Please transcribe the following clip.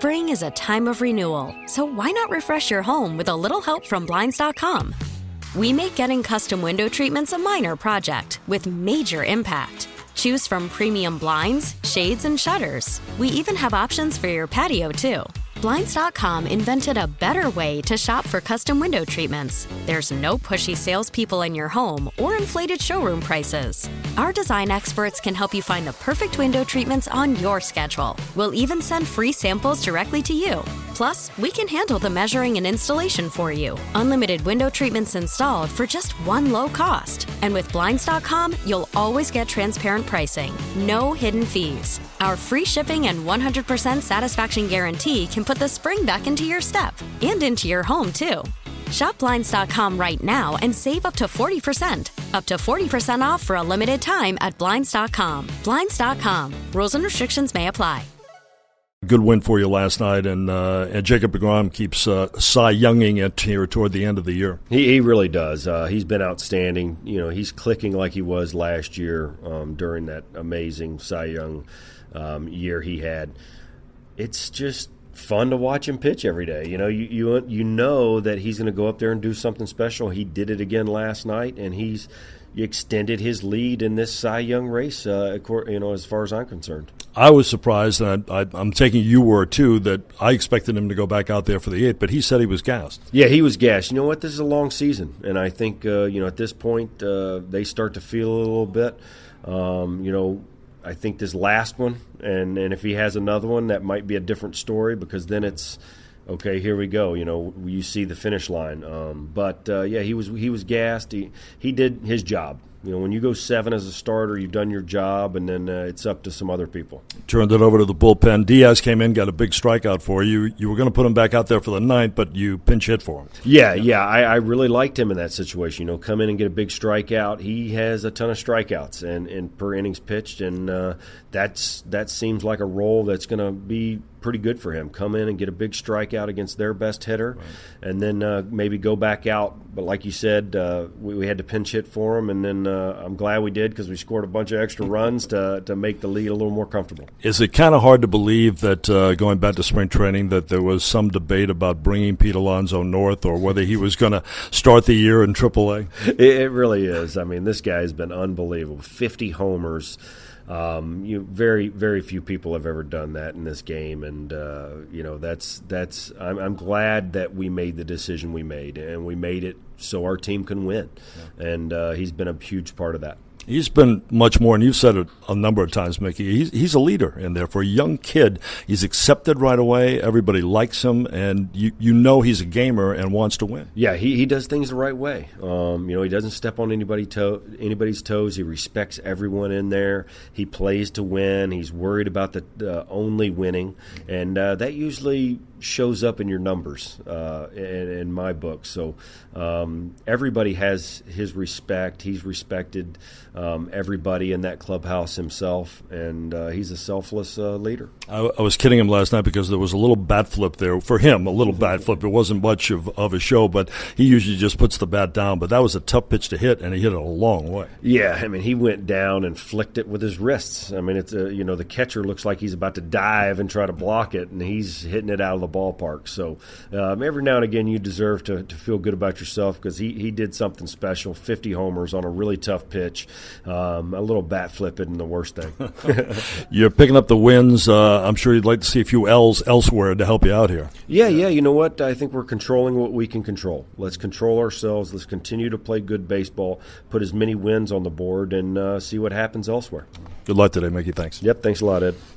Spring is a time of renewal, so why not refresh your home with a little help from Blinds.com? We make getting custom window treatments a minor project with major impact. Choose from premium blinds, shades, and shutters. We even have options for your patio, too. Blinds.com invented a better way to shop for custom window treatments. There's no pushy salespeople in your home or inflated showroom prices. Our design experts can help you find the perfect window treatments on your schedule. We'll even send free samples directly to you. Plus, we can handle the measuring and installation for you. Unlimited window treatments installed for just one low cost. And with Blinds.com, you'll always get transparent pricing. No hidden fees. Our free shipping and 100% satisfaction guarantee can put the spring back into your step and into your home, too. Shop Blinds.com right now and save up to 40%. Up to 40% off for a limited time at Blinds.com. Blinds.com. Rules and restrictions may apply. Good win for you last night, and Jacob deGrom keeps Cy Younging it here toward the end of the year. He really does. He's been outstanding. You know, he's clicking like he was last year during that amazing Cy Young year he had. It's just fun to watch him pitch every day. You know, you know that he's going to go up there and do something special. He did it again last night, and he extended his lead in this Cy Young race, as far as I'm concerned. I was surprised, and I'm taking you were too, that I expected him to go back out there for the 8th, but he said he was gassed. Yeah, he was gassed. You know what? This is a long season, and I think, at this point, they start to feel a little bit. I think this last one, and if he has another one, that might be a different story, because then it's, okay, here we go. You know, you see the finish line. He was gassed. He did his job. You know, when you go 7 as a starter, you've done your job, and then it's up to some other people. Turned it over to the bullpen. Diaz came in, got a big strikeout for you. You were going to put him back out there for the 9th, but you pinch hit for him. Yeah. I really liked him in that situation. You know, come in and get a big strikeout. He has a ton of strikeouts and per innings pitched, and that seems like a role that's going to be pretty good for him. Come in and get a big strikeout against their best hitter, right, and then maybe go back out. But like you said, we had to pinch hit for him, and then I'm glad we did, because we scored a bunch of extra runs to make the lead a little more comfortable. Is it kind of hard to believe that going back to spring training that there was some debate about bringing Pete Alonso north, or whether he was going to start the year in AAA? It really is. I mean, this guy has been unbelievable. 50 homers. Very, very few people have ever done that in this game, and that's. I'm glad that we made the decision we made, and we made it so our team can win, and he's been a huge part of that. He's been much more, and you've said it a number of times, Mickey. He's a leader in there. For a young kid, he's accepted right away. Everybody likes him, and you know he's a gamer and wants to win. Yeah, he does things the right way. He doesn't step on anybody's toes. He respects everyone in there. He plays to win. He's worried about the only winning, and that usually shows up in your numbers in my book. So everybody has his respect. He's respected everybody in that clubhouse himself, and he's a selfless leader. I was kidding him last night because there was a little bat flip there for him, a little bat flip. It wasn't much of a show, but he usually just puts the bat down. But that was a tough pitch to hit, and he hit it a long way. Yeah, I mean, he went down and flicked it with his wrists. I mean, it's the catcher looks like he's about to dive and try to block it, and he's hitting it out of the ballpark. So every now and again, you deserve to feel good about yourself, because he did something special. 50 homers on a really tough pitch. A little bat flip isn't the worst thing. You're picking up the wins. I'm sure you'd like to see a few L's elsewhere to help you out here. Yeah. You know what? I think we're controlling what we can control. Let's control ourselves. Let's continue to play good baseball, put as many wins on the board, and see what happens elsewhere. Good luck today, Mickey. Thanks. Yep, thanks a lot, Ed.